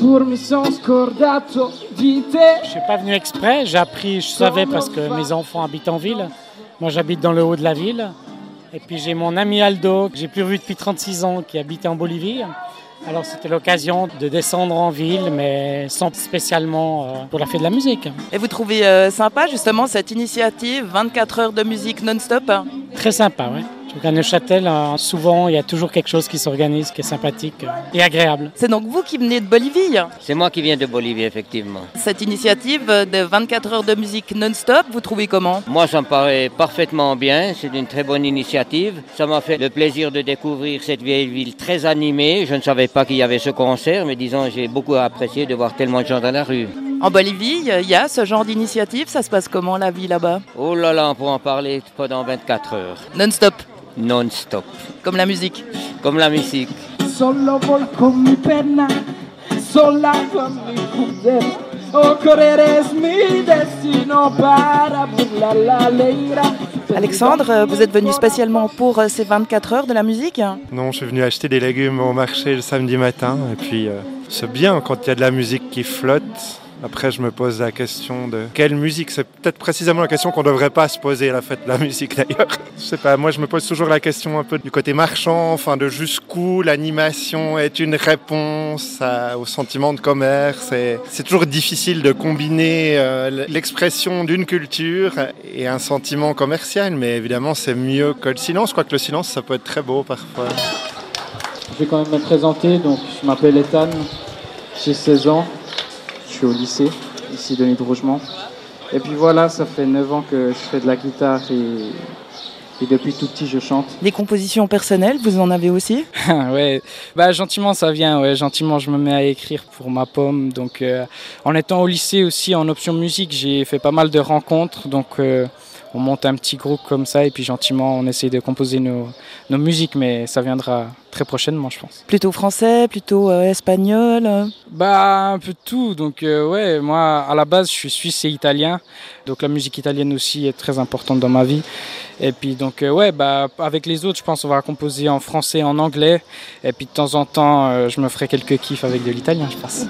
pur mi son scordato di te. Je suis pas venu exprès, j'ai appris, je savais parce que mes enfants habitent en ville. Moi j'habite dans le haut de la ville. Et puis j'ai mon ami Aldo, que j'ai plus vu depuis 36 ans, qui habitait en Bolivie. Alors c'était l'occasion de descendre en ville, mais sans spécialement pour la fête de la musique. Et vous trouvez sympa justement cette initiative 24 heures de musique non-stop? Très sympa, oui. Donc à Neuchâtel, souvent, il y a toujours quelque chose qui s'organise, qui est sympathique et agréable. C'est donc vous qui venez de Bolivie? C'est moi qui viens de Bolivie, effectivement. Cette initiative de 24 heures de musique non-stop, vous trouvez comment? Moi, ça me paraît parfaitement bien. C'est une très bonne initiative. Ça m'a fait le plaisir de découvrir cette vieille ville très animée. Je ne savais pas qu'il y avait ce concert, mais disons, j'ai beaucoup apprécié de voir tellement de gens dans la rue. En Bolivie, il y a ce genre d'initiative. Ça se passe comment la vie là-bas? Oh là là, on pourra en parler pendant 24 heures. Non-stop? Non-stop. Comme la musique? Comme la musique. Solo vol con mi penna, sola con mi pudera. O correre es mi destino para burlar la leira. Alexandre, vous êtes venu spécialement pour ces 24 heures de la musique? Non, je suis venu acheter des légumes au marché le samedi matin. Et puis, c'est bien quand il y a de la musique qui flotte. Après, je me pose la question de quelle musique. C'est peut-être précisément la question qu'on ne devrait pas se poser à la fête de la musique d'ailleurs. Je sais pas, moi je me pose toujours la question un peu du côté marchand, enfin de jusqu'où l'animation est une réponse au sentiment de commerce. C'est toujours difficile de combiner l'expression d'une culture et un sentiment commercial, mais évidemment c'est mieux que le silence, quoique le silence ça peut être très beau parfois. Je vais quand même me présenter, donc je m'appelle Ethan, j'ai 16 ans. Je suis au lycée, ici de Rougemont. Et puis voilà, ça fait 9 ans que je fais de la guitare et depuis tout petit je chante. Des compositions personnelles, vous en avez aussi? Ouais, gentiment ça vient, ouais, gentiment je me mets à écrire pour ma pomme. Donc en étant au lycée aussi en option musique, j'ai fait pas mal de rencontres. Donc on monte un petit groupe comme ça et puis gentiment on essaie de composer nos musiques, mais ça viendra très prochainement je pense. Plutôt français, plutôt espagnol? Un peu de tout, donc ouais, moi à la base je suis suisse et italien, donc la musique italienne aussi est très importante dans ma vie. Et puis donc avec les autres je pense on va composer en français, en anglais, et puis de temps en temps je me ferai quelques kiffs avec de l'italien je pense.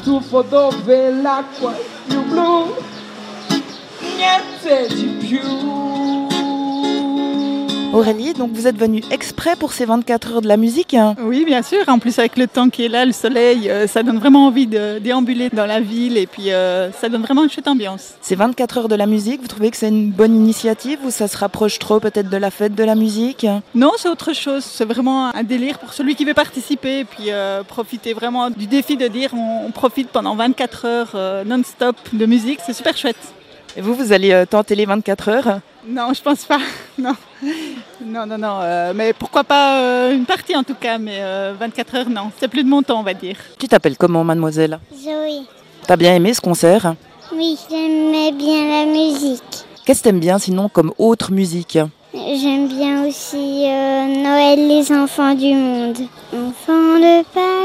Aurélie, donc vous êtes venue exprès pour ces 24 heures de la musique? Oui, bien sûr. En plus, avec le temps qui est là, le soleil, ça donne vraiment envie de déambuler dans la ville et puis ça donne vraiment une chouette ambiance. Ces 24 heures de la musique, vous trouvez que c'est une bonne initiative ou ça se rapproche trop peut-être de la fête de la musique? Non, c'est autre chose. C'est vraiment un délire pour celui qui veut participer et puis profiter vraiment du défi de dire on profite pendant 24 heures non-stop de musique. C'est super chouette. Et vous allez tenter les 24 heures? Non, je pense pas. Non. Mais pourquoi pas une partie en tout cas, mais 24 heures, non. C'est plus de mon temps, on va dire. Tu t'appelles comment, mademoiselle? Zoé. T'as bien aimé ce concert? Oui, j'aimais bien la musique. Qu'est-ce que t'aimes bien sinon comme autre musique? J'aime bien aussi Noël, les enfants du monde. Enfants de Pâques.